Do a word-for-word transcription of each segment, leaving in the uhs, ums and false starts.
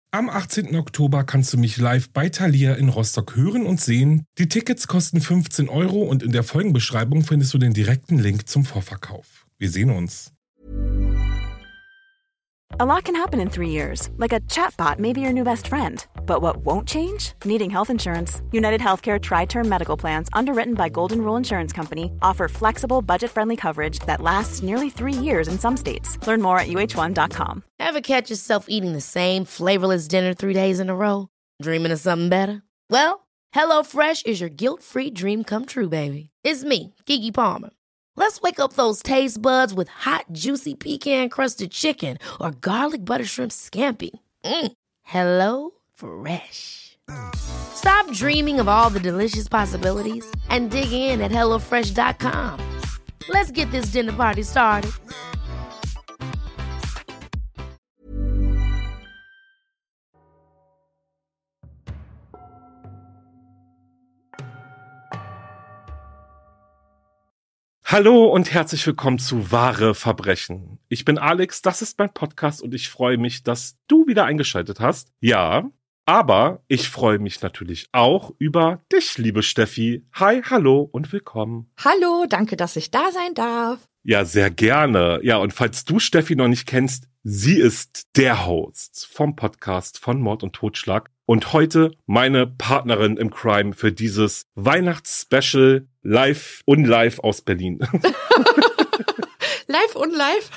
Am achtzehnten Oktober kannst du mich live bei Thalia in Rostock hören und sehen. Die Tickets kosten fünfzehn Euro und in der Folgenbeschreibung findest du den direkten Link zum Vorverkauf. Wir sehen uns. A lot can happen in three years, like a chatbot may be your new best friend. But what won't change? Needing health insurance. United Healthcare Tri-Term Medical Plans, underwritten by Golden Rule Insurance Company, offer flexible, budget-friendly coverage that lasts nearly three years in some states. Learn more at U H one dot com. Ever catch yourself eating the same flavorless dinner three days in a row? Dreaming of something better? Well, HelloFresh is your guilt-free dream come true, baby. It's me, Keke Palmer. Let's wake up those taste buds with hot, juicy pecan-crusted chicken or garlic butter shrimp scampi. Mm. Hello Fresh. Stop dreaming of all the delicious possibilities and dig in at hello fresh dot com. Let's get this dinner party started. Hallo und herzlich willkommen zu Wahre Verbrechen. Ich bin Alex, das ist mein Podcast und ich freue mich, dass du wieder eingeschaltet hast. Ja, aber ich freue mich natürlich auch über dich, liebe Steffi. Hi, hallo und willkommen. Hallo, danke, dass ich da sein darf. Ja, sehr gerne. Ja, und falls du Steffi noch nicht kennst, sie ist der Host vom Podcast von Mord und Totschlag. Und heute meine Partnerin im Crime für dieses Weihnachtsspecial live und live aus Berlin. Live und live?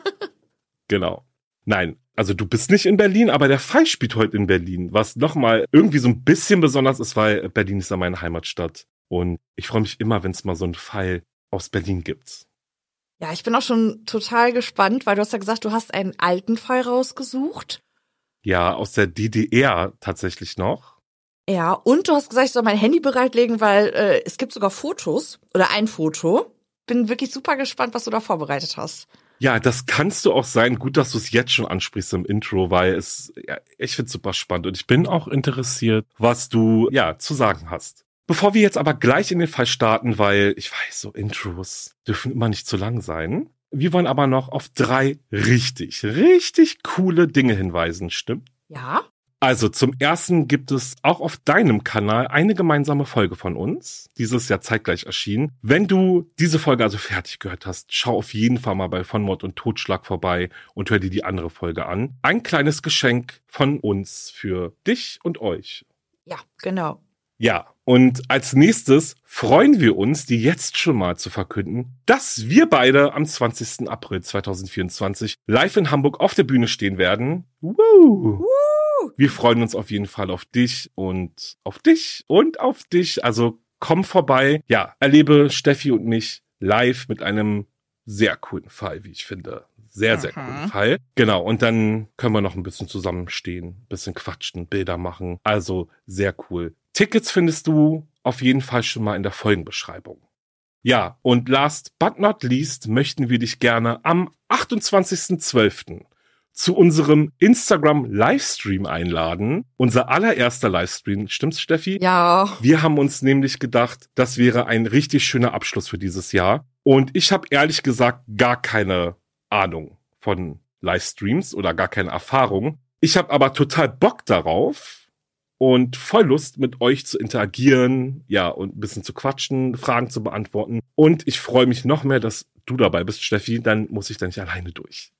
Genau. Nein, also du bist nicht in Berlin, aber der Fall spielt heute in Berlin, was nochmal irgendwie so ein bisschen besonders ist, weil Berlin ist ja meine Heimatstadt. Und ich freue mich immer, wenn es mal so einen Fall aus Berlin gibt. Ja, ich bin auch schon total gespannt, weil du hast ja gesagt, du hast einen alten Fall rausgesucht. Ja, aus der D D R tatsächlich noch. Ja, und du hast gesagt, ich soll mein Handy bereitlegen, weil äh, es gibt sogar Fotos oder ein Foto. Bin wirklich super gespannt, was du da vorbereitet hast. Ja, das kannst du auch sein. Gut, dass du es jetzt schon ansprichst im Intro, weil es, ja, ich finde es super spannend und ich bin auch interessiert, was du, ja, zu sagen hast. Bevor wir jetzt aber gleich in den Fall starten, weil ich weiß, so Intros dürfen immer nicht zu lang sein. Wir wollen aber noch auf drei richtig, richtig coole Dinge hinweisen, stimmt? Ja. Also zum ersten gibt es auch auf deinem Kanal eine gemeinsame Folge von uns, dieses Jahr zeitgleich erschienen. Wenn du diese Folge also fertig gehört hast, schau auf jeden Fall mal bei Von Mord und Totschlag vorbei und hör dir die andere Folge an. Ein kleines Geschenk von uns für dich und euch. Ja, genau. Ja, und als nächstes freuen wir uns, dir jetzt schon mal zu verkünden, dass wir beide am zwanzigsten April zweitausendvierundzwanzig live in Hamburg auf der Bühne stehen werden. Woo! Woo! Wir freuen uns auf jeden Fall auf dich und auf dich und auf dich. Also komm vorbei. Ja, erlebe Steffi und mich live mit einem sehr coolen Fall, wie ich finde. Sehr, sehr Aha. coolen Fall. Genau, und dann können wir noch ein bisschen zusammenstehen, ein bisschen quatschen, Bilder machen. Also sehr cool. Tickets findest du auf jeden Fall schon mal in der Folgenbeschreibung. Ja, und last but not least möchten wir dich gerne am achtundzwanzigsten zwölften zu unserem Instagram-Livestream einladen. Unser allererster Livestream, stimmt's, Steffi? Ja. Wir haben uns nämlich gedacht, das wäre ein richtig schöner Abschluss für dieses Jahr. Und ich habe ehrlich gesagt gar keine Ahnung von Livestreams oder gar keine Erfahrung. Ich habe aber total Bock darauf und voll Lust, mit euch zu interagieren, ja, und ein bisschen zu quatschen, Fragen zu beantworten. Und ich freue mich noch mehr, dass du dabei bist, Steffi. Dann muss ich da nicht alleine durch.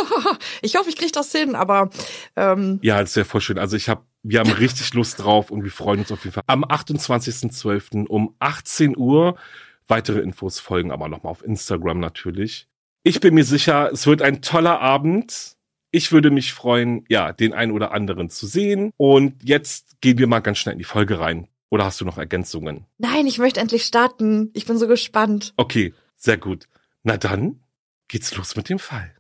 Ich hoffe, ich kriege das hin, aber ähm ja, das wäre voll schön. Also ich habe, wir haben richtig Lust drauf und wir freuen uns auf jeden Fall. Am achtundzwanzigsten zwölften um achtzehn Uhr. Weitere Infos folgen aber nochmal auf Instagram natürlich. Ich bin mir sicher, es wird ein toller Abend. Ich würde mich freuen, ja, den einen oder anderen zu sehen. Und jetzt gehen wir mal ganz schnell in die Folge rein. Oder hast du noch Ergänzungen? Nein, ich möchte endlich starten. Ich bin so gespannt. Okay, sehr gut. Na dann geht's los mit dem Fall.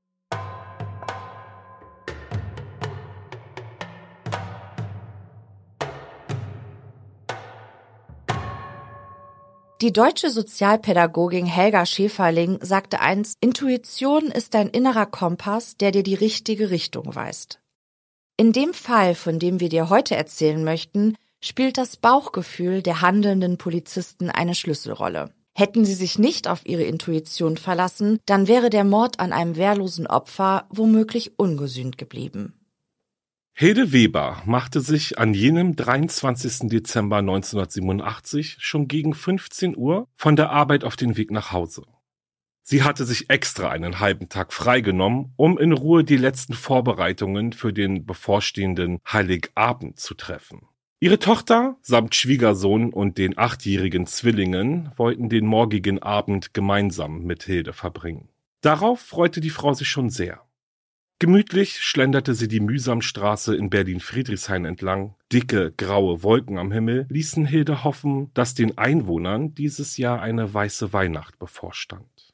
Die deutsche Sozialpädagogin Helga Schäferling sagte einst, Intuition ist dein innerer Kompass, der dir die richtige Richtung weist. In dem Fall, von dem wir dir heute erzählen möchten, spielt das Bauchgefühl der handelnden Polizisten eine Schlüsselrolle. Hätten sie sich nicht auf ihre Intuition verlassen, dann wäre der Mord an einem wehrlosen Opfer womöglich ungesühnt geblieben. Hilde Weber machte sich an jenem dreiundzwanzigsten Dezember neunzehnhundertsiebenundachtzig schon gegen fünfzehn Uhr von der Arbeit auf den Weg nach Hause. Sie hatte sich extra einen halben Tag freigenommen, um in Ruhe die letzten Vorbereitungen für den bevorstehenden Heiligabend zu treffen. Ihre Tochter samt Schwiegersohn und den achtjährigen Zwillingen wollten den morgigen Abend gemeinsam mit Hilde verbringen. Darauf freute die Frau sich schon sehr. Gemütlich schlenderte sie die Mühsamstraße in Berlin-Friedrichshain entlang. Dicke, graue Wolken am Himmel ließen Hilde hoffen, dass den Einwohnern dieses Jahr eine weiße Weihnacht bevorstand.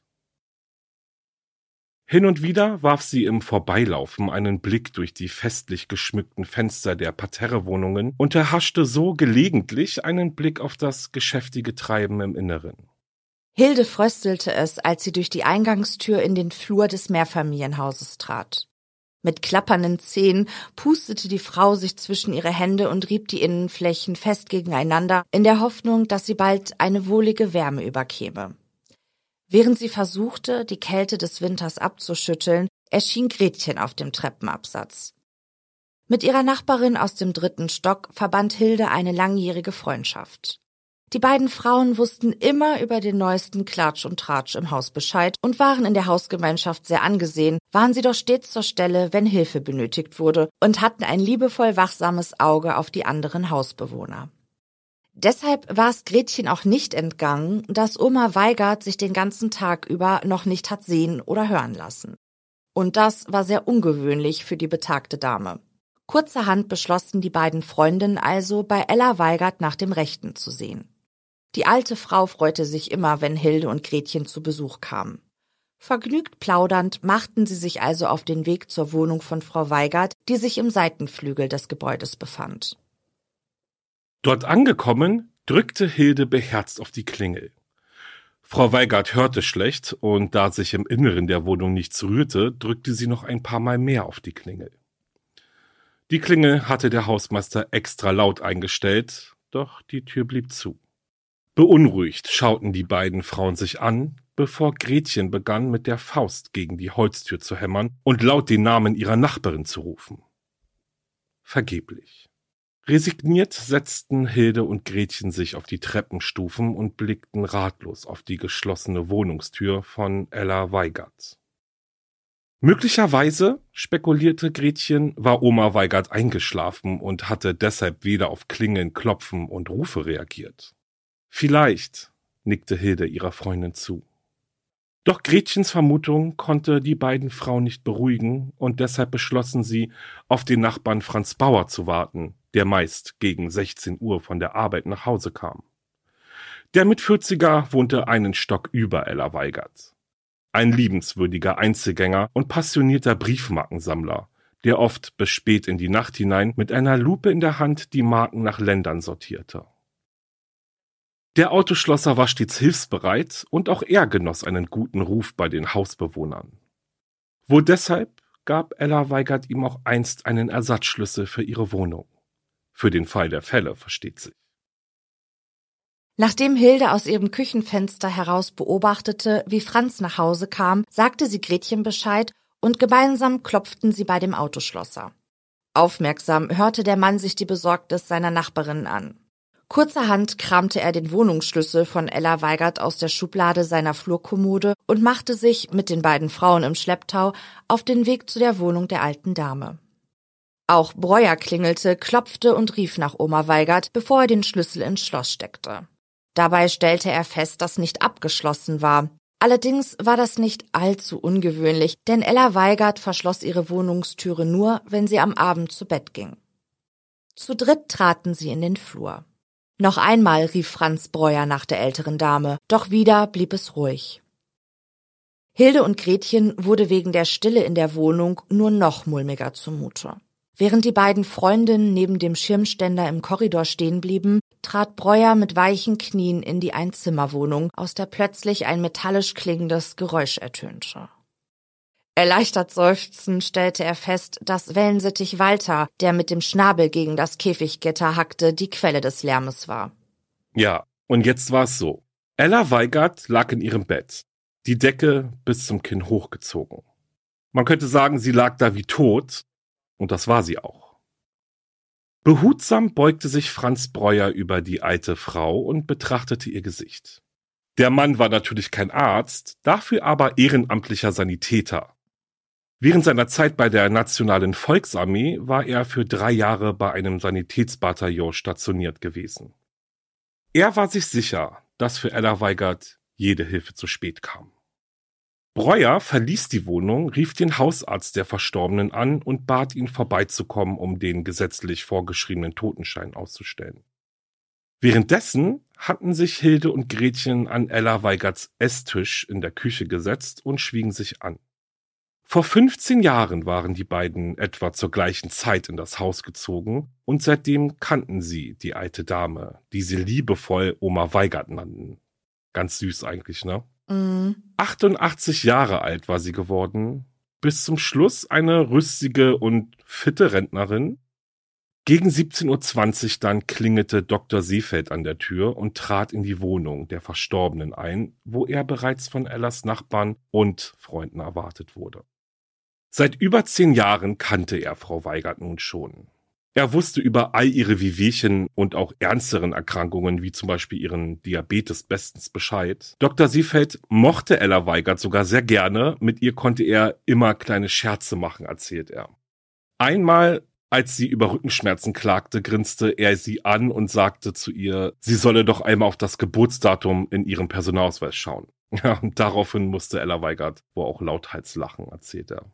Hin und wieder warf sie im Vorbeilaufen einen Blick durch die festlich geschmückten Fenster der Parterrewohnungen und erhaschte so gelegentlich einen Blick auf das geschäftige Treiben im Inneren. Hilde fröstelte es, als sie durch die Eingangstür in den Flur des Mehrfamilienhauses trat. Mit klappernden Zähnen pustete die Frau sich zwischen ihre Hände und rieb die Innenflächen fest gegeneinander, in der Hoffnung, dass sie bald eine wohlige Wärme überkäme. Während sie versuchte, die Kälte des Winters abzuschütteln, erschien Gretchen auf dem Treppenabsatz. Mit ihrer Nachbarin aus dem dritten Stock verband Hilde eine langjährige Freundschaft. Die beiden Frauen wussten immer über den neuesten Klatsch und Tratsch im Haus Bescheid und waren in der Hausgemeinschaft sehr angesehen, waren sie doch stets zur Stelle, wenn Hilfe benötigt wurde, und hatten ein liebevoll wachsames Auge auf die anderen Hausbewohner. Deshalb war es Gretchen auch nicht entgangen, dass Oma Weigert sich den ganzen Tag über noch nicht hat sehen oder hören lassen. Und das war sehr ungewöhnlich für die betagte Dame. Kurzerhand beschlossen die beiden Freundinnen also, bei Ella Weigert nach dem Rechten zu sehen. Die alte Frau freute sich immer, wenn Hilde und Gretchen zu Besuch kamen. Vergnügt plaudernd machten sie sich also auf den Weg zur Wohnung von Frau Weigert, die sich im Seitenflügel des Gebäudes befand. Dort angekommen, drückte Hilde beherzt auf die Klingel. Frau Weigert hörte schlecht und da sich im Inneren der Wohnung nichts rührte, drückte sie noch ein paar Mal mehr auf die Klingel. Die Klingel hatte der Hausmeister extra laut eingestellt, doch die Tür blieb zu. Beunruhigt schauten die beiden Frauen sich an, bevor Gretchen begann, mit der Faust gegen die Holztür zu hämmern und laut den Namen ihrer Nachbarin zu rufen. Vergeblich. Resigniert setzten Hilde und Gretchen sich auf die Treppenstufen und blickten ratlos auf die geschlossene Wohnungstür von Ella Weigert. Möglicherweise, spekulierte Gretchen, war Oma Weigert eingeschlafen und hatte deshalb weder auf Klingeln, Klopfen und Rufe reagiert. Vielleicht, nickte Hilde ihrer Freundin zu. Doch Gretchens Vermutung konnte die beiden Frauen nicht beruhigen und deshalb beschlossen sie, auf den Nachbarn Franz Bauer zu warten, der meist gegen sechzehn Uhr von der Arbeit nach Hause kam. Der Mitvierziger wohnte einen Stock über Ella Weigert. Ein liebenswürdiger Einzelgänger und passionierter Briefmarkensammler, der oft bis spät in die Nacht hinein mit einer Lupe in der Hand die Marken nach Ländern sortierte. Der Autoschlosser war stets hilfsbereit und auch er genoss einen guten Ruf bei den Hausbewohnern. Wohl deshalb gab Ella Weigert ihm auch einst einen Ersatzschlüssel für ihre Wohnung. Für den Fall der Fälle, versteht sich. Nachdem Hilde aus ihrem Küchenfenster heraus beobachtete, wie Franz nach Hause kam, sagte sie Gretchen Bescheid und gemeinsam klopften sie bei dem Autoschlosser. Aufmerksam hörte der Mann sich die Besorgnis seiner Nachbarin an. Kurzerhand kramte er den Wohnungsschlüssel von Ella Weigert aus der Schublade seiner Flurkommode und machte sich, mit den beiden Frauen im Schlepptau, auf den Weg zu der Wohnung der alten Dame. Auch Breuer klingelte, klopfte und rief nach Oma Weigert, bevor er den Schlüssel ins Schloss steckte. Dabei stellte er fest, dass nicht abgeschlossen war. Allerdings war das nicht allzu ungewöhnlich, denn Ella Weigert verschloss ihre Wohnungstüre nur, wenn sie am Abend zu Bett ging. Zu dritt traten sie in den Flur. Noch einmal rief Franz Breuer nach der älteren Dame, doch wieder blieb es ruhig. Hilde und Gretchen wurde wegen der Stille in der Wohnung nur noch mulmiger zumute. Während die beiden Freundinnen neben dem Schirmständer im Korridor stehen blieben, trat Breuer mit weichen Knien in die Einzimmerwohnung, aus der plötzlich ein metallisch klingendes Geräusch ertönte. Erleichtert seufzend stellte er fest, dass Wellensittich Walter, der mit dem Schnabel gegen das Käfiggitter hackte, die Quelle des Lärmes war. Ja, und jetzt war es so. Ella Weigert lag in ihrem Bett, die Decke bis zum Kinn hochgezogen. Man könnte sagen, sie lag da wie tot, und das war sie auch. Behutsam beugte sich Franz Breuer über die alte Frau und betrachtete ihr Gesicht. Der Mann war natürlich kein Arzt, dafür aber ehrenamtlicher Sanitäter. Während seiner Zeit bei der Nationalen Volksarmee war er für drei Jahre bei einem Sanitätsbataillon stationiert gewesen. Er war sich sicher, dass für Ella Weigert jede Hilfe zu spät kam. Breuer verließ die Wohnung, rief den Hausarzt der Verstorbenen an und bat ihn vorbeizukommen, um den gesetzlich vorgeschriebenen Totenschein auszustellen. Währenddessen hatten sich Hilde und Gretchen an Ella Weigerts Esstisch in der Küche gesetzt und schwiegen sich an. Vor fünfzehn Jahren waren die beiden etwa zur gleichen Zeit in das Haus gezogen und seitdem kannten sie die alte Dame, die sie liebevoll Oma Weigert nannten. Ganz süß eigentlich, ne? Mhm. achtundachtzig Jahre alt war sie geworden, bis zum Schluss eine rüstige und fitte Rentnerin. Gegen siebzehn Uhr zwanzig dann klingelte Doktor Seefeld an der Tür und trat in die Wohnung der Verstorbenen ein, wo er bereits von Ellas Nachbarn und Freunden erwartet wurde. Seit über zehn Jahren kannte er Frau Weigert nun schon. Er wusste über all ihre Wehwehchen und auch ernsteren Erkrankungen, wie zum Beispiel ihren Diabetes, bestens Bescheid. Doktor Seefeld mochte Ella Weigert sogar sehr gerne, mit ihr konnte er immer kleine Scherze machen, erzählt er. Einmal, als sie über Rückenschmerzen klagte, grinste er sie an und sagte zu ihr, sie solle doch einmal auf das Geburtsdatum in ihrem Personalausweis schauen. Ja, und daraufhin musste Ella Weigert wohl auch lauthals lachen, erzählt er.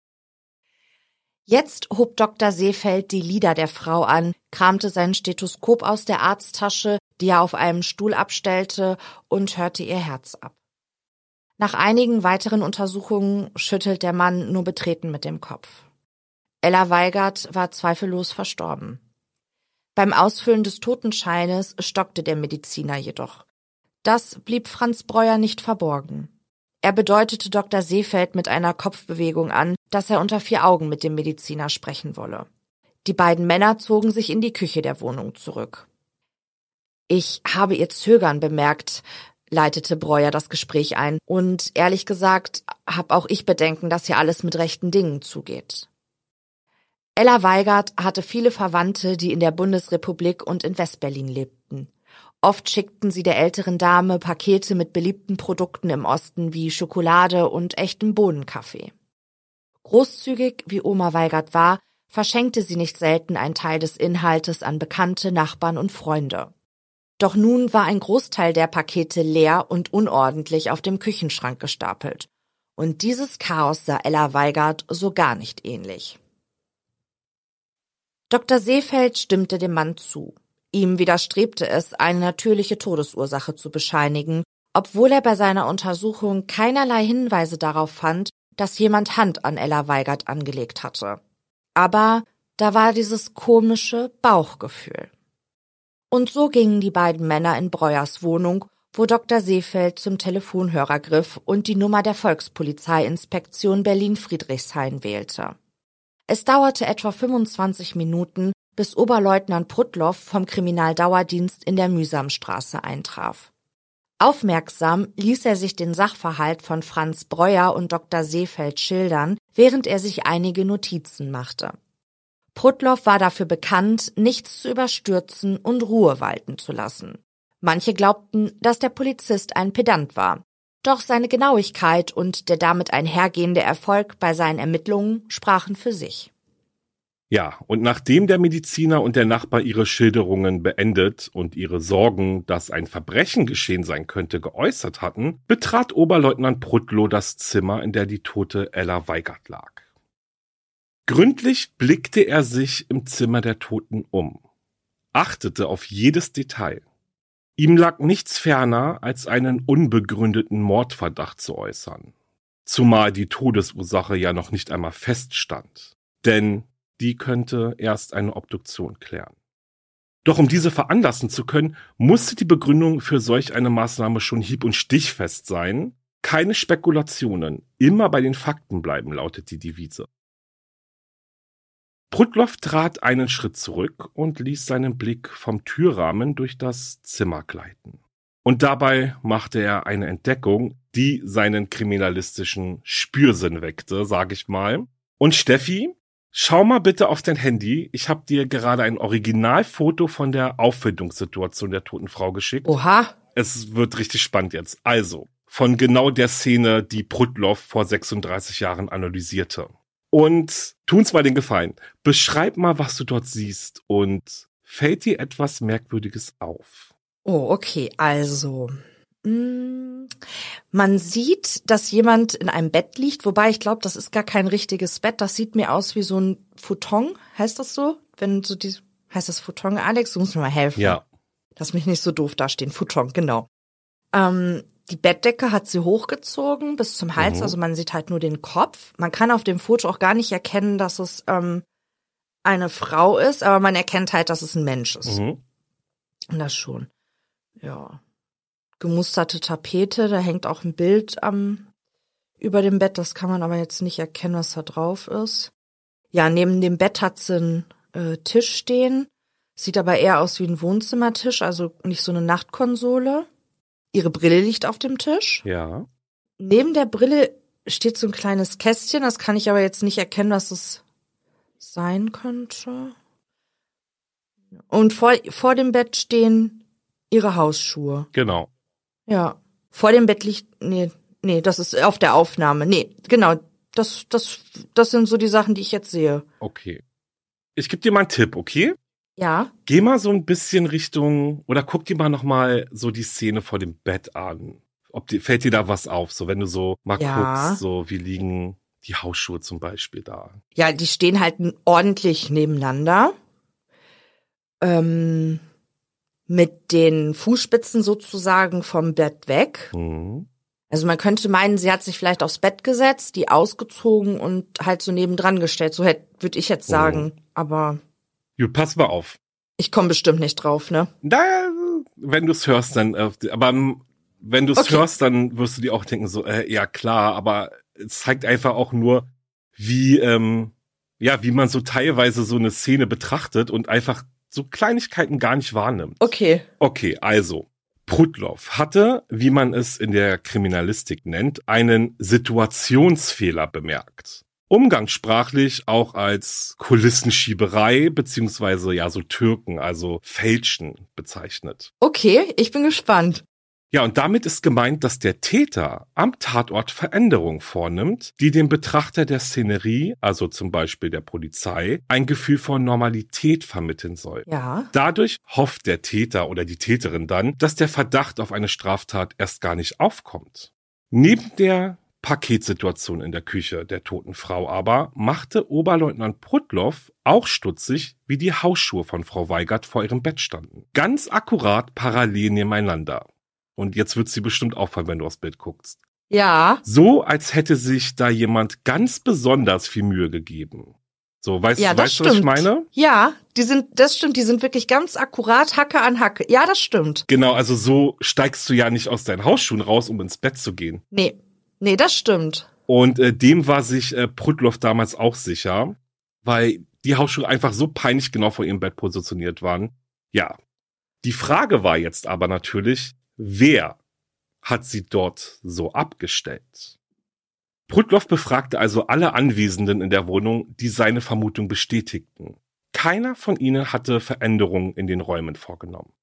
Jetzt hob Doktor Seefeld die Lider der Frau an, kramte sein Stethoskop aus der Arzttasche, die er auf einem Stuhl abstellte, und hörte ihr Herz ab. Nach einigen weiteren Untersuchungen schüttelt der Mann nur betreten mit dem Kopf. Ella Weigert war zweifellos verstorben. Beim Ausfüllen des Totenscheines stockte der Mediziner jedoch. Das blieb Franz Breuer nicht verborgen. Er bedeutete Doktor Seefeld mit einer Kopfbewegung an, dass er unter vier Augen mit dem Mediziner sprechen wolle. Die beiden Männer zogen sich in die Küche der Wohnung zurück. »Ich habe Ihr Zögern bemerkt«, leitete Breuer das Gespräch ein, »und ehrlich gesagt habe auch ich Bedenken, dass hier alles mit rechten Dingen zugeht.« Ella Weigert hatte viele Verwandte, die in der Bundesrepublik und in Westberlin lebten. Oft schickten sie der älteren Dame Pakete mit beliebten Produkten im Osten wie Schokolade und echtem Bohnenkaffee. Großzügig wie Oma Weigert war, verschenkte sie nicht selten einen Teil des Inhaltes an Bekannte, Nachbarn und Freunde. Doch nun war ein Großteil der Pakete leer und unordentlich auf dem Küchenschrank gestapelt. Und dieses Chaos sah Ella Weigert so gar nicht ähnlich. Doktor Seefeld stimmte dem Mann zu. Ihm widerstrebte es, eine natürliche Todesursache zu bescheinigen, obwohl er bei seiner Untersuchung keinerlei Hinweise darauf fand, dass jemand Hand an Ella Weigert angelegt hatte. Aber da war dieses komische Bauchgefühl. Und so gingen die beiden Männer in Breuers Wohnung, wo Doktor Seefeld zum Telefonhörer griff und die Nummer der Volkspolizeiinspektion Berlin-Friedrichshain wählte. Es dauerte etwa fünfundzwanzig Minuten, bis Oberleutnant Pruttloff vom Kriminaldauerdienst in der Mühsamstraße eintraf. Aufmerksam ließ er sich den Sachverhalt von Franz Breuer und Doktor Seefeld schildern, während er sich einige Notizen machte. Pruttloff war dafür bekannt, nichts zu überstürzen und Ruhe walten zu lassen. Manche glaubten, dass der Polizist ein Pedant war. Doch seine Genauigkeit und der damit einhergehende Erfolg bei seinen Ermittlungen sprachen für sich. Ja, und nachdem der Mediziner und der Nachbar ihre Schilderungen beendet und ihre Sorgen, dass ein Verbrechen geschehen sein könnte, geäußert hatten, betrat Oberleutnant Pruttloff das Zimmer, in der die tote Ella Weigert lag. Gründlich blickte er sich im Zimmer der Toten um, achtete auf jedes Detail. Ihm lag nichts ferner, als einen unbegründeten Mordverdacht zu äußern. Zumal die Todesursache ja noch nicht einmal feststand. Denn die könnte erst eine Obduktion klären. Doch um diese veranlassen zu können, musste die Begründung für solch eine Maßnahme schon hieb- und stichfest sein. Keine Spekulationen, immer bei den Fakten bleiben, lautet die Devise. Pruttloff trat einen Schritt zurück und ließ seinen Blick vom Türrahmen durch das Zimmer gleiten. Und dabei machte er eine Entdeckung, die seinen kriminalistischen Spürsinn weckte, sag ich mal. Und Steffi, Schau mal bitte auf dein Handy. Ich habe dir gerade ein Originalfoto von der Auffindungssituation der toten Frau geschickt. Oha. Es wird richtig spannend jetzt. Also, von genau der Szene, die Prudloff vor sechsunddreißig Jahren analysierte. Und tu uns mal den Gefallen. Beschreib mal, was du dort siehst und fällt dir etwas Merkwürdiges auf? Oh, okay, also mh, man sieht, dass jemand in einem Bett liegt, wobei ich glaube, das ist gar kein richtiges Bett. Das sieht mir aus wie so ein Futon, heißt das so? Wenn so die, heißt das Futon, Alex? Du musst mir mal helfen. Ja. Lass mich nicht so doof dastehen. Futon, genau. Ähm, die Bettdecke hat sie hochgezogen bis zum Hals, Mhm. also man sieht halt nur den Kopf. Man kann auf dem Foto auch gar nicht erkennen, dass es ähm, eine Frau ist, aber man erkennt halt, dass es ein Mensch ist. Mhm. Und das schon. Ja. Gemusterte Tapete, da hängt auch ein Bild am über dem Bett, das kann man aber jetzt nicht erkennen, was da drauf ist. Ja, neben dem Bett hat sie einen äh, Tisch stehen. Sieht aber eher aus wie ein Wohnzimmertisch, also nicht so eine Nachtkonsole. Ihre Brille liegt auf dem Tisch. Ja. Neben der Brille steht so ein kleines Kästchen, das kann ich aber jetzt nicht erkennen, was es sein könnte. Und vor, vor dem Bett stehen ihre Hausschuhe. Genau. Ja. Vor dem Bett liegt, nee, nee, das ist auf der Aufnahme. Nee, genau, das, das, das sind so die Sachen, die ich jetzt sehe. Okay. Ich gebe dir mal einen Tipp, okay? Ja. Geh mal so ein bisschen Richtung, oder guck dir mal nochmal so die Szene vor dem Bett an. Ob die, fällt dir da was auf? So, wenn du so mal Ja. guckst, so wie liegen die Hausschuhe zum Beispiel da. Ja, die stehen halt ordentlich nebeneinander. Ähm, mit den Fußspitzen sozusagen vom Bett weg. Mhm. Also man könnte meinen, sie hat sich vielleicht aufs Bett gesetzt, die ausgezogen und halt so nebendran gestellt. So hätte, würde ich jetzt sagen. Aber Gut, pass mal auf. ich komme bestimmt nicht drauf, ne? Da, wenn du es hörst, dann, äh, aber ähm, wenn du es Okay. hörst, dann wirst du dir auch denken, so, äh, ja klar, aber es zeigt einfach auch nur, wie, ähm, ja, wie man so teilweise so eine Szene betrachtet und einfach so Kleinigkeiten gar nicht wahrnimmt. Okay. Okay, also, Prudloff hatte, wie man es in der Kriminalistik nennt, einen Situationsfehler bemerkt. Umgangssprachlich auch als Kulissenschieberei beziehungsweise ja so Türken, also Fälschen bezeichnet. Okay, ich bin gespannt. Ja, und damit ist gemeint, dass der Täter am Tatort Veränderungen vornimmt, die dem Betrachter der Szenerie, also zum Beispiel der Polizei, ein Gefühl von Normalität vermitteln soll. Ja. Dadurch hofft der Täter oder die Täterin dann, dass der Verdacht auf eine Straftat erst gar nicht aufkommt. Neben der Paketsituation in der Küche der toten Frau aber machte Oberleutnant Prudloff auch stutzig, wie die Hausschuhe von Frau Weigert vor ihrem Bett standen. Ganz akkurat parallel nebeneinander. Und jetzt wird sie bestimmt auffallen, wenn du aufs Bild guckst. Ja. So, als hätte sich da jemand ganz besonders viel Mühe gegeben. So, weißt, Ja, das weißt du, was ich stimmt. meine? Ja, die sind, das stimmt, die sind wirklich ganz akkurat, Hacke an Hacke. Ja, das stimmt. Genau, also so steigst du ja nicht aus deinen Hausschuhen raus, um ins Bett zu gehen. Nee, nee, das stimmt. Und äh, dem war sich äh, Prudloff damals auch sicher, weil die Hausschuhe einfach so peinlich genau vor ihrem Bett positioniert waren. Ja, die Frage war jetzt aber natürlich, wer hat sie dort so abgestellt? Prudloff befragte also alle Anwesenden in der Wohnung, die seine Vermutung bestätigten. Keiner von ihnen hatte Veränderungen in den Räumen vorgenommen.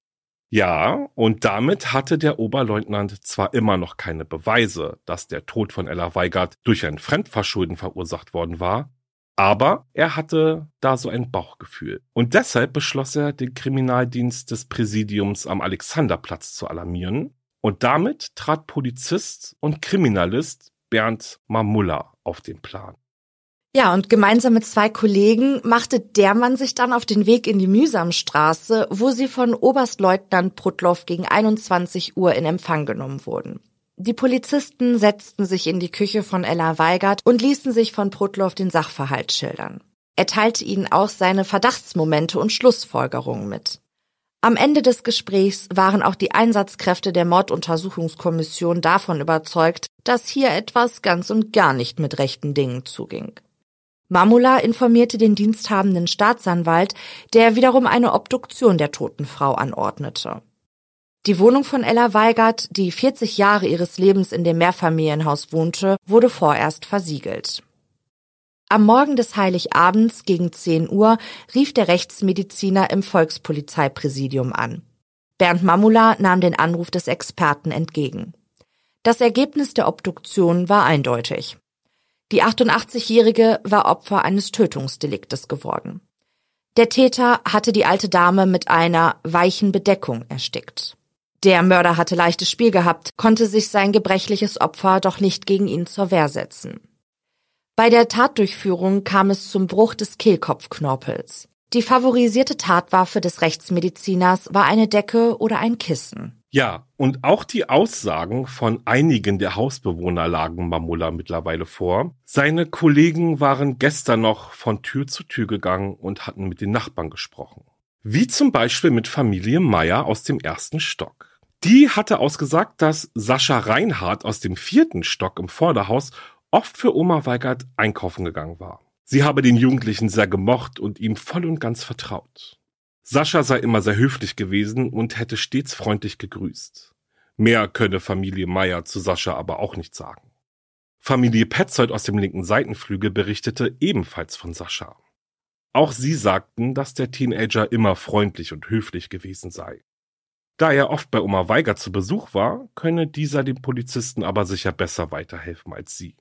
Ja, und damit hatte der Oberleutnant zwar immer noch keine Beweise, dass der Tod von Ella Weigert durch ein Fremdverschulden verursacht worden war, aber er hatte da so ein Bauchgefühl. Und deshalb beschloss er, den Kriminaldienst des Präsidiums am Alexanderplatz zu alarmieren. Und damit trat Polizist und Kriminalist Bernd Mamulla auf den Plan. Ja, und gemeinsam mit zwei Kollegen machte der Mann sich dann auf den Weg in die Mühsamstraße, wo sie von Oberstleutnant Prudloff gegen einundzwanzig Uhr in Empfang genommen wurden. Die Polizisten setzten sich in die Küche von Ella Weigert und ließen sich von Prudloff den Sachverhalt schildern. Er teilte ihnen auch seine Verdachtsmomente und Schlussfolgerungen mit. Am Ende des Gesprächs waren auch die Einsatzkräfte der Morduntersuchungskommission davon überzeugt, dass hier etwas ganz und gar nicht mit rechten Dingen zuging. Mamulla informierte den diensthabenden Staatsanwalt, der wiederum eine Obduktion der toten Frau anordnete. Die Wohnung von Ella Weigert, die vierzig Jahre ihres Lebens in dem Mehrfamilienhaus wohnte, wurde vorerst versiegelt. Am Morgen des Heiligabends gegen zehn Uhr rief der Rechtsmediziner im Volkspolizeipräsidium an. Bernd Mamula nahm den Anruf des Experten entgegen. Das Ergebnis der Obduktion war eindeutig. Die achtundachtzigjährige war Opfer eines Tötungsdeliktes geworden. Der Täter hatte die alte Dame mit einer weichen Bedeckung erstickt. Der Mörder hatte leichtes Spiel gehabt, konnte sich sein gebrechliches Opfer doch nicht gegen ihn zur Wehr setzen. Bei der Tatdurchführung kam es zum Bruch des Kehlkopfknorpels. Die favorisierte Tatwaffe des Rechtsmediziners war eine Decke oder ein Kissen. Ja, und auch die Aussagen von einigen der Hausbewohner lagen Mamula mittlerweile vor. Seine Kollegen waren gestern noch von Tür zu Tür gegangen und hatten mit den Nachbarn gesprochen. Wie zum Beispiel mit Familie Meier aus dem ersten Stock. Die hatte ausgesagt, dass Sascha Reinhardt aus dem vierten Stock im Vorderhaus oft für Oma Weigert einkaufen gegangen war. Sie habe den Jugendlichen sehr gemocht und ihm voll und ganz vertraut. Sascha sei immer sehr höflich gewesen und hätte stets freundlich gegrüßt. Mehr könne Familie Meier zu Sascha aber auch nicht sagen. Familie Petzold aus dem linken Seitenflügel berichtete ebenfalls von Sascha. Auch sie sagten, dass der Teenager immer freundlich und höflich gewesen sei. Da er oft bei Oma Weigert zu Besuch war, könne dieser dem Polizisten aber sicher besser weiterhelfen als sie.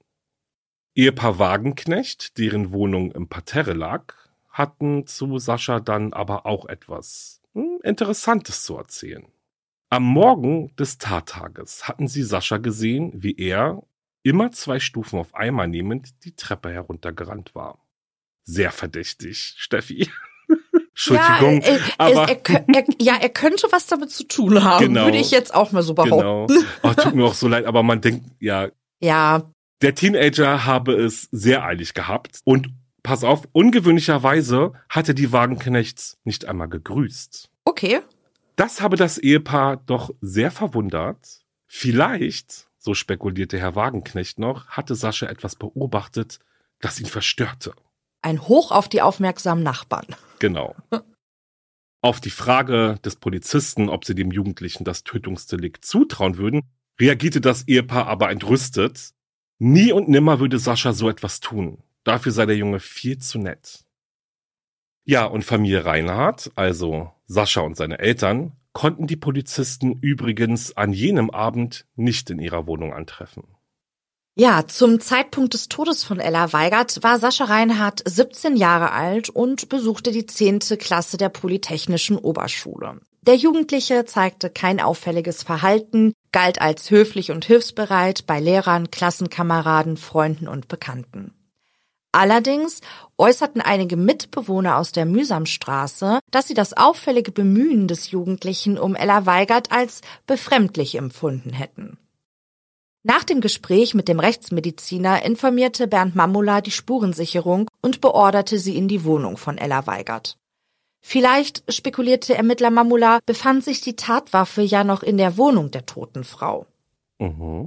Ehepaar Wagenknecht, deren Wohnung im Parterre lag, hatten zu Sascha dann aber auch etwas hm, Interessantes zu erzählen. Am Morgen des Tattages hatten sie Sascha gesehen, wie er, immer zwei Stufen auf einmal nehmend, die Treppe heruntergerannt war. Sehr verdächtig, Steffi. Entschuldigung, ja, er, aber... Er, er, er, ja, er könnte was damit zu tun haben, genau, würde ich jetzt auch mal so behaupten. Genau. Oh, tut mir auch so leid, aber man denkt, ja... Ja. Der Teenager habe es sehr eilig gehabt und pass auf, ungewöhnlicherweise hatte die Wagenknechts nicht einmal gegrüßt. Okay. Das habe das Ehepaar doch sehr verwundert. Vielleicht, so spekulierte Herr Wagenknecht noch, hatte Sascha etwas beobachtet, das ihn verstörte. Ein Hoch auf die aufmerksamen Nachbarn. Genau. Auf die Frage des Polizisten, ob sie dem Jugendlichen das Tötungsdelikt zutrauen würden, reagierte das Ehepaar aber entrüstet. Nie und nimmer würde Sascha so etwas tun. Dafür sei der Junge viel zu nett. Ja, und Familie Reinhardt, also Sascha und seine Eltern, konnten die Polizisten übrigens an jenem Abend nicht in ihrer Wohnung antreffen. Ja, zum Zeitpunkt des Todes von Ella Weigert war Sascha Reinhardt siebzehn Jahre alt und besuchte die zehnte Klasse der Polytechnischen Oberschule. Der Jugendliche zeigte kein auffälliges Verhalten, galt als höflich und hilfsbereit bei Lehrern, Klassenkameraden, Freunden und Bekannten. Allerdings äußerten einige Mitbewohner aus der Mühsamstraße, dass sie das auffällige Bemühen des Jugendlichen um Ella Weigert als befremdlich empfunden hätten. Nach dem Gespräch mit dem Rechtsmediziner informierte Bernd Mamula die Spurensicherung und beorderte sie in die Wohnung von Ella Weigert. Vielleicht, spekulierte Ermittler Mamula, befand sich die Tatwaffe ja noch in der Wohnung der toten Frau. Mhm.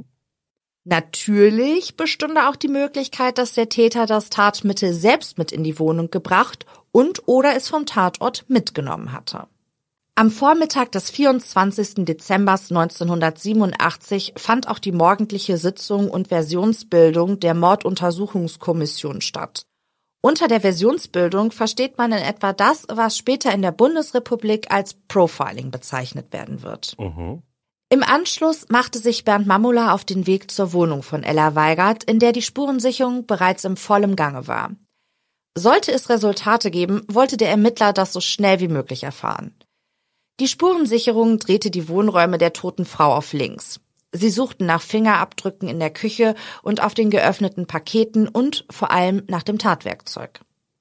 Natürlich bestünde auch die Möglichkeit, dass der Täter das Tatmittel selbst mit in die Wohnung gebracht und oder es vom Tatort mitgenommen hatte. Am Vormittag des vierundzwanzigsten Dezember neunzehnhundertsiebenundachtzig fand auch die morgendliche Sitzung und Versionsbildung der Morduntersuchungskommission statt. Unter der Versionsbildung versteht man in etwa das, was später in der Bundesrepublik als Profiling bezeichnet werden wird. Mhm. Im Anschluss machte sich Bernd Mamula auf den Weg zur Wohnung von Ella Weigert, in der die Spurensicherung bereits im vollen Gange war. Sollte es Resultate geben, wollte der Ermittler das so schnell wie möglich erfahren. Die Spurensicherung drehte die Wohnräume der toten Frau auf links. Sie suchten nach Fingerabdrücken in der Küche und auf den geöffneten Paketen und vor allem nach dem Tatwerkzeug.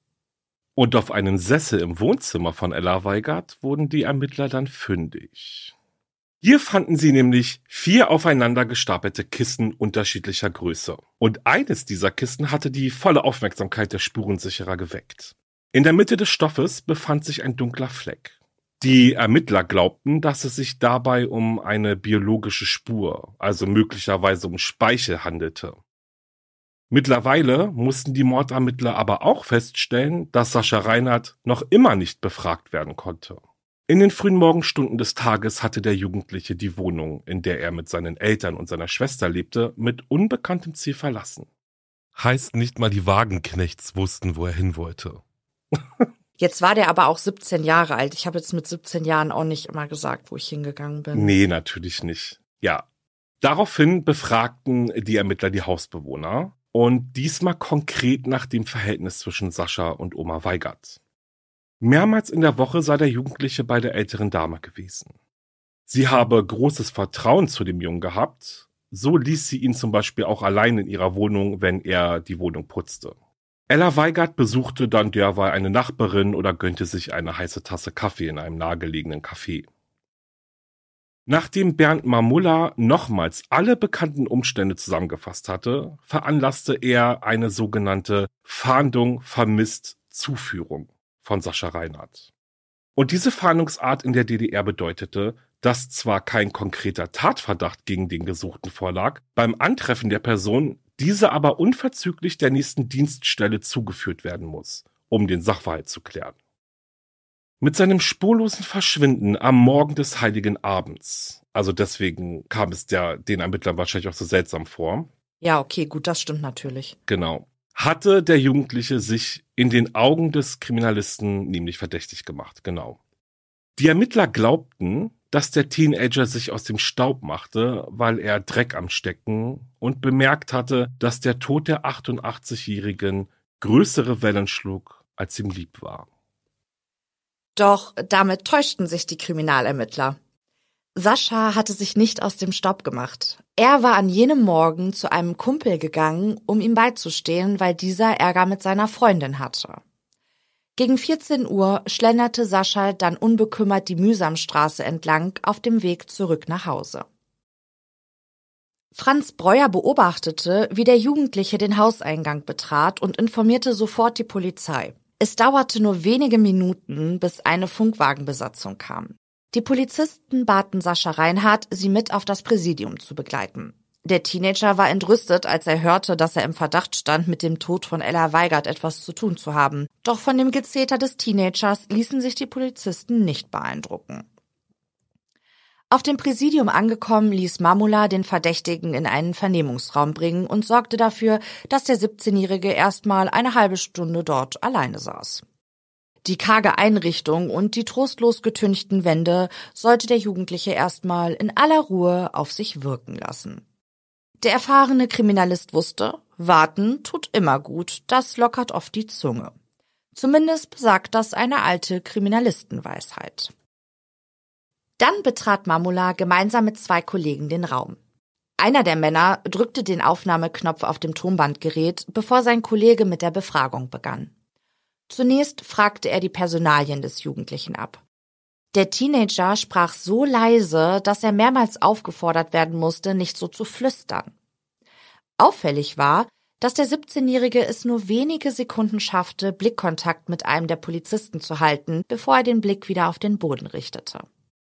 Und auf einem Sessel im Wohnzimmer von Ella Weigert wurden die Ermittler dann fündig. Hier fanden sie nämlich vier aufeinander gestapelte Kissen unterschiedlicher Größe. Und eines dieser Kissen hatte die volle Aufmerksamkeit der Spurensicherer geweckt. In der Mitte des Stoffes befand sich ein dunkler Fleck. Die Ermittler glaubten, dass es sich dabei um eine biologische Spur, also möglicherweise um Speichel handelte. Mittlerweile mussten die Mordermittler aber auch feststellen, dass Sascha Reinhardt noch immer nicht befragt werden konnte. In den frühen Morgenstunden des Tages hatte der Jugendliche die Wohnung, in der er mit seinen Eltern und seiner Schwester lebte, mit unbekanntem Ziel verlassen. Heißt, nicht mal die Wagenknechts wussten, wo er hin wollte. Jetzt war der aber auch siebzehn Jahre alt. Ich habe jetzt mit siebzehn Jahren auch nicht immer gesagt, wo ich hingegangen bin. Nee, natürlich nicht. Ja. Daraufhin befragten die Ermittler die Hausbewohner und diesmal konkret nach dem Verhältnis zwischen Sascha und Oma Weigert. Mehrmals in der Woche sei der Jugendliche bei der älteren Dame gewesen. Sie habe großes Vertrauen zu dem Jungen gehabt. So ließ sie ihn zum Beispiel auch allein in ihrer Wohnung, wenn er die Wohnung putzte. Ella Weigert besuchte dann derweil eine Nachbarin oder gönnte sich eine heiße Tasse Kaffee in einem nahegelegenen Café. Nachdem Bernd Mamulla nochmals alle bekannten Umstände zusammengefasst hatte, veranlasste er eine sogenannte Fahndung vermisst Zuführung von Sascha Reinhardt. Und diese Fahndungsart in der D D R bedeutete, dass zwar kein konkreter Tatverdacht gegen den Gesuchten vorlag, beim Antreffen der Person diese aber unverzüglich der nächsten Dienststelle zugeführt werden muss, um den Sachverhalt zu klären. Mit seinem spurlosen Verschwinden am Morgen des Heiligen Abends, also deswegen kam es der, den Ermittlern wahrscheinlich auch so seltsam vor. Ja, okay, gut, das stimmt natürlich. Genau. Hatte der Jugendliche sich in den Augen des Kriminalisten nämlich verdächtig gemacht, genau. Die Ermittler glaubten, dass der Teenager sich aus dem Staub machte, weil er Dreck am Stecken und bemerkt hatte, dass der Tod der achtundachtzigjährigen größere Wellen schlug, als ihm lieb war. Doch damit täuschten sich die Kriminalermittler. Sascha hatte sich nicht aus dem Staub gemacht. Er war an jenem Morgen zu einem Kumpel gegangen, um ihm beizustehen, weil dieser Ärger mit seiner Freundin hatte. Gegen vierzehn Uhr schlenderte Sascha dann unbekümmert die Mühsamstraße entlang auf dem Weg zurück nach Hause. Franz Breuer beobachtete, wie der Jugendliche den Hauseingang betrat und informierte sofort die Polizei. Es dauerte nur wenige Minuten, bis eine Funkwagenbesatzung kam. Die Polizisten baten Sascha Reinhardt, sie mit auf das Präsidium zu begleiten. Der Teenager war entrüstet, als er hörte, dass er im Verdacht stand, mit dem Tod von Ella Weigert etwas zu tun zu haben. Doch von dem Gezeter des Teenagers ließen sich die Polizisten nicht beeindrucken. Auf dem Präsidium angekommen, ließ Mamulla den Verdächtigen in einen Vernehmungsraum bringen und sorgte dafür, dass der siebzehnjährige erstmal eine halbe Stunde dort alleine saß. Die karge Einrichtung und die trostlos getünchten Wände sollte der Jugendliche erstmal in aller Ruhe auf sich wirken lassen. Der erfahrene Kriminalist wusste, warten tut immer gut, das lockert oft die Zunge. Zumindest besagt das eine alte Kriminalistenweisheit. Dann betrat Mamulla gemeinsam mit zwei Kollegen den Raum. Einer der Männer drückte den Aufnahmeknopf auf dem Tonbandgerät, bevor sein Kollege mit der Befragung begann. Zunächst fragte er die Personalien des Jugendlichen ab. Der Teenager sprach so leise, dass er mehrmals aufgefordert werden musste, nicht so zu flüstern. Auffällig war, dass der siebzehnjährige es nur wenige Sekunden schaffte, Blickkontakt mit einem der Polizisten zu halten, bevor er den Blick wieder auf den Boden richtete.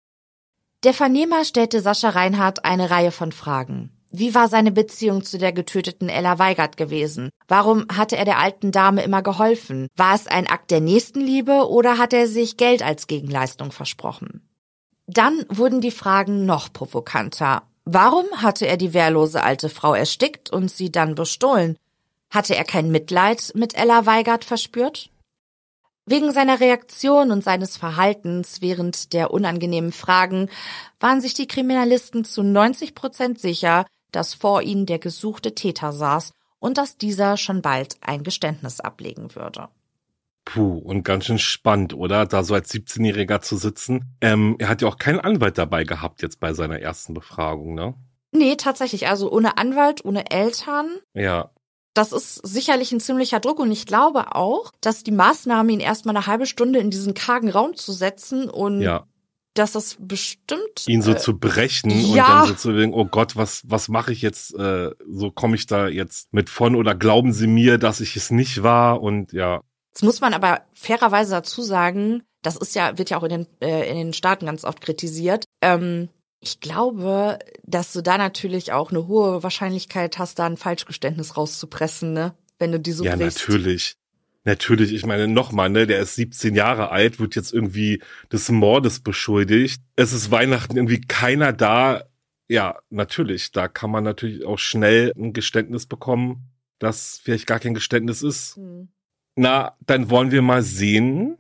Der Vernehmer stellte Sascha Reinhardt eine Reihe von Fragen. Wie war seine Beziehung zu der getöteten Ella Weigert gewesen? Warum hatte er der alten Dame immer geholfen? War es ein Akt der Nächstenliebe oder hat er sich Geld als Gegenleistung versprochen? Dann wurden die Fragen noch provokanter. Warum hatte er die wehrlose alte Frau erstickt und sie dann bestohlen? Hatte er kein Mitleid mit Ella Weigert verspürt? Wegen seiner Reaktion und seines Verhaltens während der unangenehmen Fragen waren sich die Kriminalisten zu neunzig Prozent sicher, dass vor ihnen der gesuchte Täter saß und dass dieser schon bald ein Geständnis ablegen würde. Puh, und ganz schön spannend, oder? Da so als siebzehnjähriger zu sitzen. Ähm, er hat ja auch keinen Anwalt dabei gehabt jetzt bei seiner ersten Befragung, ne? Nee, tatsächlich. Also ohne Anwalt, ohne Eltern. Ja. Das ist sicherlich ein ziemlicher Druck und ich glaube auch, dass die Maßnahme, ihn erstmal eine halbe Stunde in diesen kargen Raum zu setzen und ja. dass das bestimmt... Ihn so äh, zu brechen ja. und dann so zu denken, oh Gott, was was mache ich jetzt? Äh, so komme ich da jetzt mit von oder glauben Sie mir, dass ich es nicht war? Und ja. Jetzt muss man aber fairerweise dazu sagen, das ist ja wird ja auch in den äh, in den Staaten ganz oft kritisiert. Ähm, ich glaube, dass du da natürlich auch eine hohe Wahrscheinlichkeit hast, da ein Falschgeständnis rauszupressen, ne? Wenn du die so Ja, brichst. natürlich. Natürlich, ich meine, nochmal, ne, der ist siebzehn Jahre alt, wird jetzt irgendwie des Mordes beschuldigt. Es ist Weihnachten, irgendwie keiner da. Ja, natürlich, da kann man natürlich auch schnell ein Geständnis bekommen. das vielleicht gar kein Geständnis ist. Hm. Na, dann wollen wir mal sehen,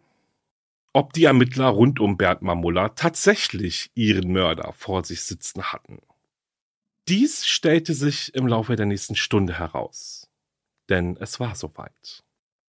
ob die Ermittler rund um Bernd Mamulla tatsächlich ihren Mörder vor sich sitzen hatten. Dies stellte sich im Laufe der nächsten Stunde heraus. Denn es war soweit.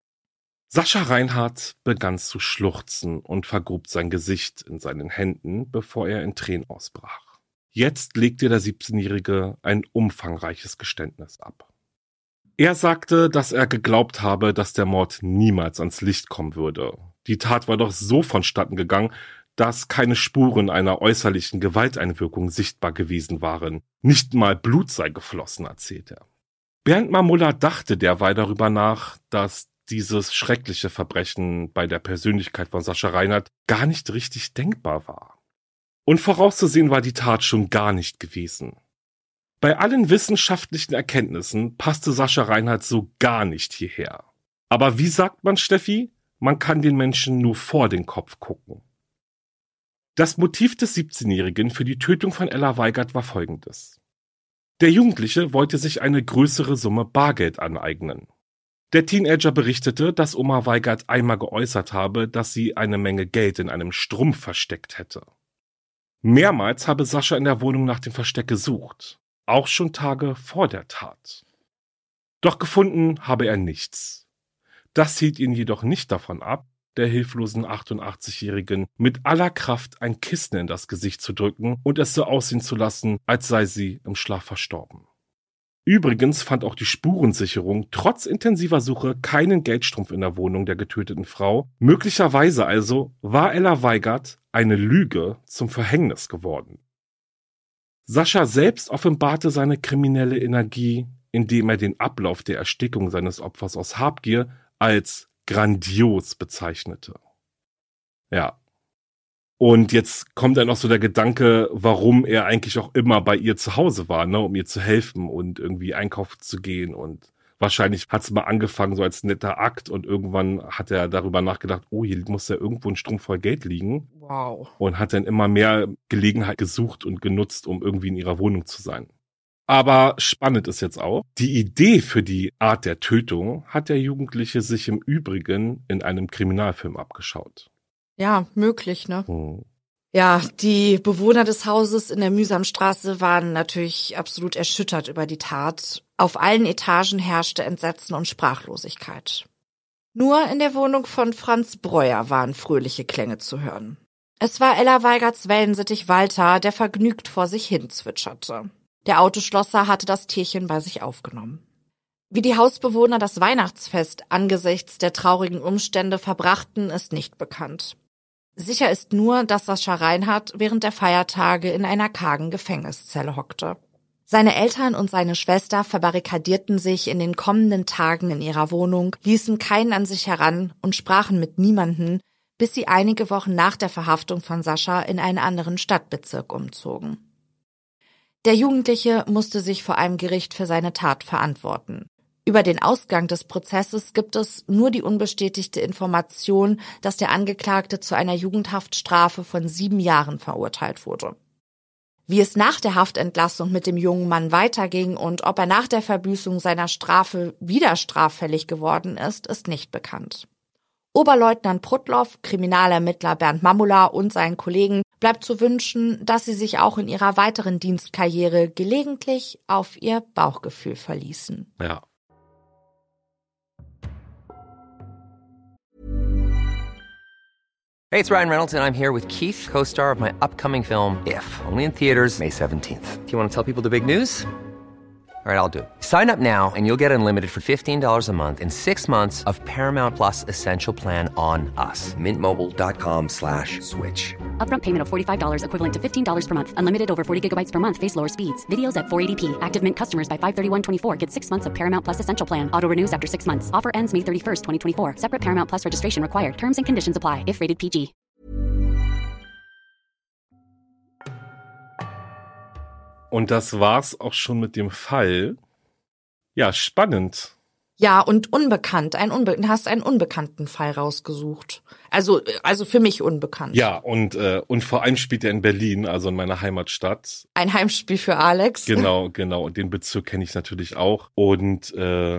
Sascha Reinhardt begann zu schluchzen und vergrub sein Gesicht in seinen Händen, bevor er in Tränen ausbrach. Jetzt legte der siebzehnjährige ein umfangreiches Geständnis ab. Er sagte, dass er geglaubt habe, dass der Mord niemals ans Licht kommen würde. Die Tat war doch so vonstatten gegangen, dass keine Spuren einer äußerlichen Gewalteinwirkung sichtbar gewesen waren. Nicht mal Blut sei geflossen, erzählt er. Bernd Mamulla dachte derweil darüber nach, dass dieses schreckliche Verbrechen bei der Persönlichkeit von Sascha Reinhardt gar nicht richtig denkbar war. Und vorauszusehen war die Tat schon gar nicht gewesen. Bei allen wissenschaftlichen Erkenntnissen passte Sascha Reinhardt so gar nicht hierher. Aber wie sagt man, Steffi? Man kann den Menschen nur vor den Kopf gucken. Das Motiv des siebzehnjährigen für die Tötung von Ella Weigert war folgendes. Der Jugendliche wollte sich eine größere Summe Bargeld aneignen. Der Teenager berichtete, dass Oma Weigert einmal geäußert habe, dass sie eine Menge Geld in einem Strumpf versteckt hätte. Mehrmals habe Sascha in der Wohnung nach dem Versteck gesucht, auch schon Tage vor der Tat. Doch gefunden habe er nichts. Das hielt ihn jedoch nicht davon ab, der hilflosen achtundachtzigjährigen mit aller Kraft ein Kissen in das Gesicht zu drücken und es so aussehen zu lassen, als sei sie im Schlaf verstorben. Übrigens fand auch die Spurensicherung trotz intensiver Suche keinen Geldstrumpf in der Wohnung der getöteten Frau. Möglicherweise also war Ella Weigert eine Lüge zum Verhängnis geworden. Sascha selbst offenbarte seine kriminelle Energie, indem er den Ablauf der Erstickung seines Opfers aus Habgier als grandios bezeichnete. Ja. Und jetzt kommt dann noch so der Gedanke, warum er eigentlich auch immer bei ihr zu Hause war, ne, um ihr zu helfen und irgendwie einkaufen zu gehen. Und wahrscheinlich hat es mal angefangen so als netter Akt und irgendwann hat er darüber nachgedacht, oh, hier muss ja irgendwo ein Strumpf voll Geld liegen. Wow. Und hat dann immer mehr Gelegenheit gesucht und genutzt, um irgendwie in ihrer Wohnung zu sein. Aber spannend ist jetzt auch, die Idee für die Art der Tötung hat der Jugendliche sich im Übrigen in einem Kriminalfilm abgeschaut. Ja, möglich, ne? Hm. Ja, die Bewohner des Hauses in der Mühsamstraße waren natürlich absolut erschüttert über die Tat. Auf allen Etagen herrschte Entsetzen und Sprachlosigkeit. Nur in der Wohnung von Franz Breuer waren fröhliche Klänge zu hören. Es war Ella Weigerts Wellensittich Walter, der vergnügt vor sich hin zwitscherte. Der Autoschlosser hatte das Tierchen bei sich aufgenommen. Wie die Hausbewohner das Weihnachtsfest angesichts der traurigen Umstände verbrachten, ist nicht bekannt. Sicher ist nur, dass Sascha Reinhardt während der Feiertage in einer kargen Gefängniszelle hockte. Seine Eltern und seine Schwester verbarrikadierten sich in den kommenden Tagen in ihrer Wohnung, ließen keinen an sich heran und sprachen mit niemanden, bis sie einige Wochen nach der Verhaftung von Sascha in einen anderen Stadtbezirk umzogen. Der Jugendliche musste sich vor einem Gericht für seine Tat verantworten. Über den Ausgang des Prozesses gibt es nur die unbestätigte Information, dass der Angeklagte zu einer Jugendhaftstrafe von sieben Jahren verurteilt wurde. Wie es nach der Haftentlassung mit dem jungen Mann weiterging und ob er nach der Verbüßung seiner Strafe wieder straffällig geworden ist, ist nicht bekannt. Oberleutnant Prudloff, Kriminalermittler Bernd Mamulla und seinen Kollegen bleibt zu wünschen, dass sie sich auch in ihrer weiteren Dienstkarriere gelegentlich auf ihr Bauchgefühl verließen. Ja. Hey, it's Ryan Reynolds, and I'm here with Keith, co-star of my upcoming film, If, only in theaters May seventeenth. Do you want to tell people the big news? All right, I'll do it. Sign up now and you'll get unlimited for fifteen dollars a month and six months of Paramount Plus Essential Plan on us. Mint Mobile dot com slash switch. Upfront payment of forty-five dollars equivalent to fifteen dollars per month. Unlimited over forty gigabytes per month. Face lower speeds. Videos at four eighty p. Active Mint customers by five thirty-one twenty-four get six months of Paramount Plus Essential Plan. Auto renews after six months. Offer ends May thirty-first, twenty twenty-four. Separate Paramount Plus registration required. Terms and conditions apply if rated P G. Und das war's auch schon mit dem Fall. Ja, spannend. Ja, und unbekannt. Ein Unbe- du hast einen unbekannten Fall rausgesucht. Also, also für mich unbekannt. Ja, und, äh, und vor allem spielt er in Berlin, also in meiner Heimatstadt. Ein Heimspiel für Alex. Genau, genau. Und den Bezirk kenne ich natürlich auch. Und äh,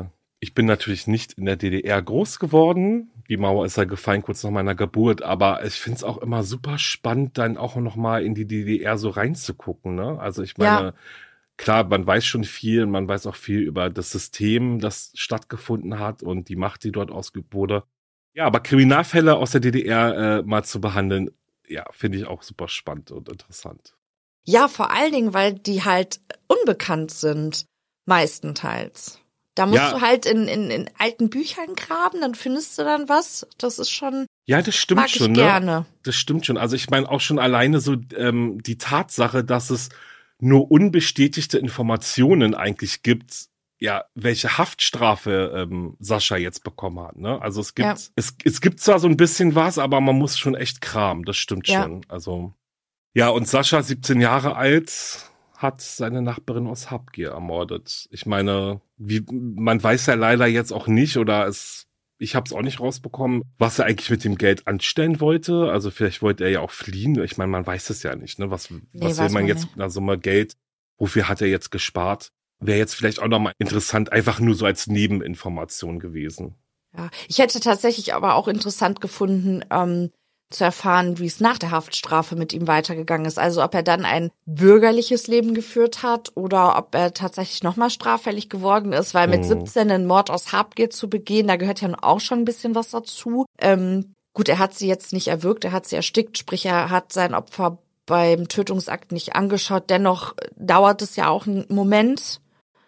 Ich bin natürlich nicht in der D D R groß geworden. Die Mauer ist ja gefallen kurz nach meiner Geburt, aber ich finde es auch immer super spannend, dann auch noch mal in die D D R so reinzugucken, ne? Also ich meine, ja. Klar, man weiß schon viel, man weiß auch viel über das System, das stattgefunden hat und die Macht, die dort ausgeübt wurde. Ja, aber Kriminalfälle aus der D D R äh, mal zu behandeln, ja, finde ich auch super spannend und interessant. Ja, vor allen Dingen, weil die halt unbekannt sind, meistenteils. Da musst ja. du halt in, in, in alten Büchern graben, dann findest du dann was. Das ist schon. Ja, das stimmt mag ich schon, gerne. Ne? Das stimmt schon. Also ich meine auch schon alleine so ähm, die Tatsache, dass es nur unbestätigte Informationen eigentlich gibt, ja, welche Haftstrafe ähm, Sascha jetzt bekommen hat. Ne? Also es gibt, ja. es, es gibt zwar so ein bisschen was, aber man muss schon echt kramen. Das stimmt ja. schon. Also ja, und Sascha, siebzehn Jahre alt, hat seine Nachbarin aus Habgier ermordet. Ich meine, wie man weiß ja leider jetzt auch nicht, oder es, ich habe es auch nicht rausbekommen, was er eigentlich mit dem Geld anstellen wollte. Also vielleicht wollte er ja auch fliehen. Ich meine, man weiß es ja nicht. Ne? Was, nee, was will man jetzt mit einer Summe Geld? Wofür hat er jetzt gespart? Wäre jetzt vielleicht auch nochmal interessant, einfach nur so als Nebeninformation gewesen. Ja, ich hätte tatsächlich aber auch interessant gefunden, ähm, zu erfahren, wie es nach der Haftstrafe mit ihm weitergegangen ist. Also ob er dann ein bürgerliches Leben geführt hat oder ob er tatsächlich nochmal straffällig geworden ist, weil mit mhm. siebzehn einen Mord aus Habgier zu begehen, da gehört ja auch schon ein bisschen was dazu. Ähm, gut, er hat sie jetzt nicht erwürgt, er hat sie erstickt, sprich er hat sein Opfer beim Tötungsakt nicht angeschaut. Dennoch dauert es ja auch einen Moment,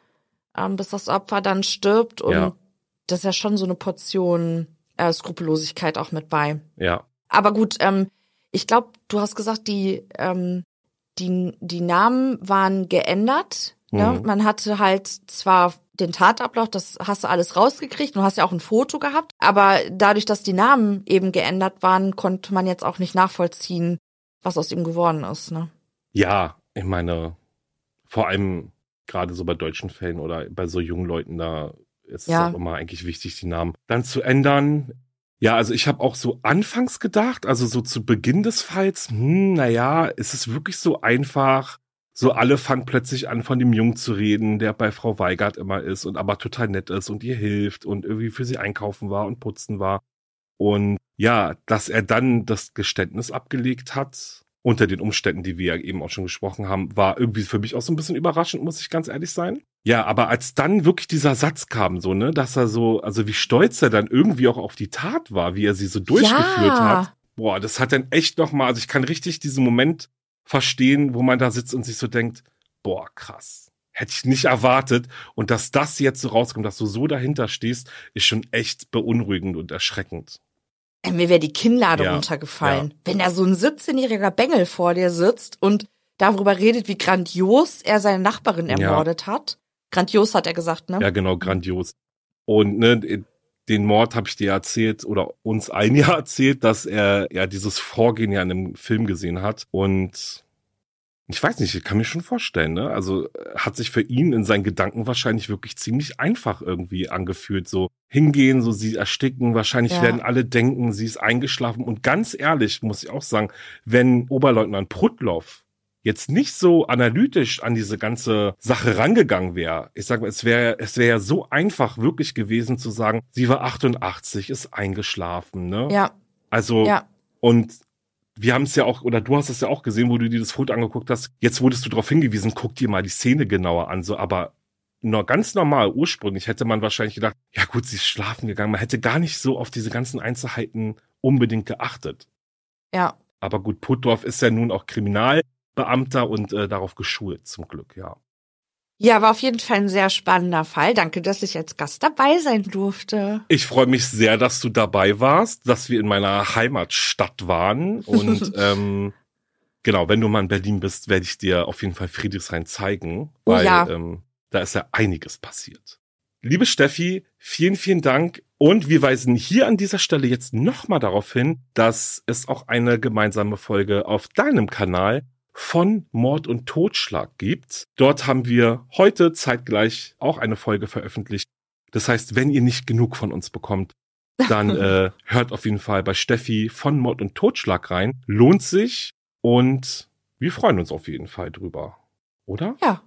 ähm, bis das Opfer dann stirbt und ja. das ist ja schon so eine Portion äh, Skrupellosigkeit auch mit bei. Ja. Aber gut, ähm, ich glaube, du hast gesagt, die, ähm, die, die Namen waren geändert. Mhm. Ne? Man hatte halt zwar den Tatablauf, das hast du alles rausgekriegt, du hast ja auch ein Foto gehabt, aber dadurch, dass die Namen eben geändert waren, konnte man jetzt auch nicht nachvollziehen, was aus ihm geworden ist. Ne? Ja, ich meine, vor allem gerade so bei deutschen Fällen oder bei so jungen Leuten, da ist ja. es auch immer eigentlich wichtig, die Namen dann zu ändern. Ja, also ich habe auch so anfangs gedacht, also so zu Beginn des Falls, hm, naja, ist es wirklich so einfach, so alle fangen plötzlich an, von dem Jungen zu reden, der bei Frau Weigert immer ist und aber total nett ist und ihr hilft und irgendwie für sie einkaufen war und putzen war. Und ja, dass er dann das Geständnis abgelegt hat, unter den Umständen, die wir ja eben auch schon gesprochen haben, war irgendwie für mich auch so ein bisschen überraschend, muss ich ganz ehrlich sein. Ja, aber als dann wirklich dieser Satz kam, so, ne, dass er so, also wie stolz er dann irgendwie auch auf die Tat war, wie er sie so durchgeführt ja. hat. Boah, das hat dann echt nochmal, also ich kann richtig diesen Moment verstehen, wo man da sitzt und sich so denkt, boah, krass. Hätte ich nicht erwartet. Und dass das jetzt so rauskommt, dass du so dahinter stehst, ist schon echt beunruhigend und erschreckend. Ey, mir wäre die Kinnlade ja, runtergefallen. Ja. Wenn da so ein siebzehnjähriger Bengel vor dir sitzt und darüber redet, wie grandios er seine Nachbarin ermordet ja. hat. Grandios hat er gesagt, ne? Ja, genau, grandios. Und ne, den Mord habe ich dir erzählt oder uns allen ja erzählt, dass er ja dieses Vorgehen ja in einem Film gesehen hat. Und ich weiß nicht, ich kann mir schon vorstellen, ne? Also hat sich für ihn in seinen Gedanken wahrscheinlich wirklich ziemlich einfach irgendwie angefühlt. So hingehen, so sie ersticken, wahrscheinlich ja. werden alle denken, sie ist eingeschlafen. Und ganz ehrlich, muss ich auch sagen, wenn Oberleutnant Prudloff jetzt nicht so analytisch an diese ganze Sache rangegangen wäre, ich sag mal, es wäre es wäre ja so einfach wirklich gewesen zu sagen, sie war achtundachtzig, ist eingeschlafen, ne? Ja. Also, ja. und wir haben es ja auch, oder du hast es ja auch gesehen, wo du dir das Foto angeguckt hast, jetzt wurdest du darauf hingewiesen, guck dir mal die Szene genauer an, so, aber nur ganz normal, ursprünglich hätte man wahrscheinlich gedacht, ja gut, sie ist schlafen gegangen, man hätte gar nicht so auf diese ganzen Einzelheiten unbedingt geachtet. Ja. Aber gut, Putdorf ist ja nun auch Kriminalbeamter und äh, darauf geschult, zum Glück, ja. Ja, war auf jeden Fall ein sehr spannender Fall. Danke, dass ich als Gast dabei sein durfte. Ich freue mich sehr, dass du dabei warst, dass wir in meiner Heimatstadt waren. Und ähm, genau, wenn du mal in Berlin bist, werde ich dir auf jeden Fall Friedrichshain zeigen, weil oh ja. ähm, da ist ja einiges passiert. Liebe Steffi, vielen, vielen Dank. Und wir weisen hier an dieser Stelle jetzt nochmal darauf hin, dass es auch eine gemeinsame Folge auf deinem Kanal von Mord und Totschlag gibt. Dort haben wir heute zeitgleich auch eine Folge veröffentlicht. Das heißt, wenn ihr nicht genug von uns bekommt, dann äh, hört auf jeden Fall bei Steffi von Mord und Totschlag rein. Lohnt sich und wir freuen uns auf jeden Fall drüber. Oder? Ja,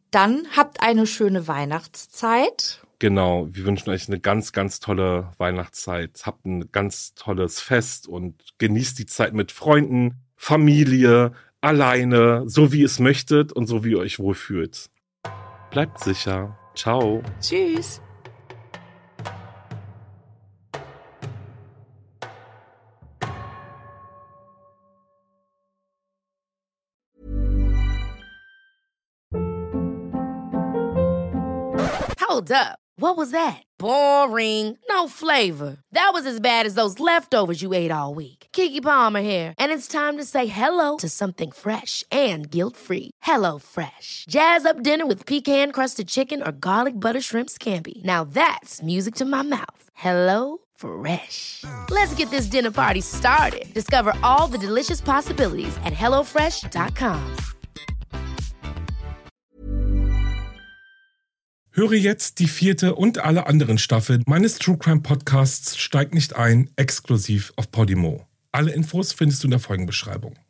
Dann habt eine schöne Weihnachtszeit. Genau, wir wünschen euch eine ganz, ganz tolle Weihnachtszeit. Habt ein ganz tolles Fest und genießt die Zeit mit Freunden, Familie, alleine, so wie ihr es möchtet und so wie ihr euch wohlfühlt. Bleibt sicher. Ciao. Tschüss. Hold up. What was that? Boring. No flavor. That was as bad as those leftovers you ate all week. Keke Palmer here, and it's time to say hello to something fresh and guilt-free. Hello Fresh. Jazz up dinner with pecan-crusted chicken or garlic butter shrimp scampi. Now that's music to my mouth. Hello Fresh. Let's get this dinner party started. Discover all the delicious possibilities at hello fresh dot com. Höre jetzt die vierte und alle anderen Staffeln meines True Crime Podcasts Steig nicht ein, exklusiv auf Podimo. Alle Infos findest du in der Folgenbeschreibung.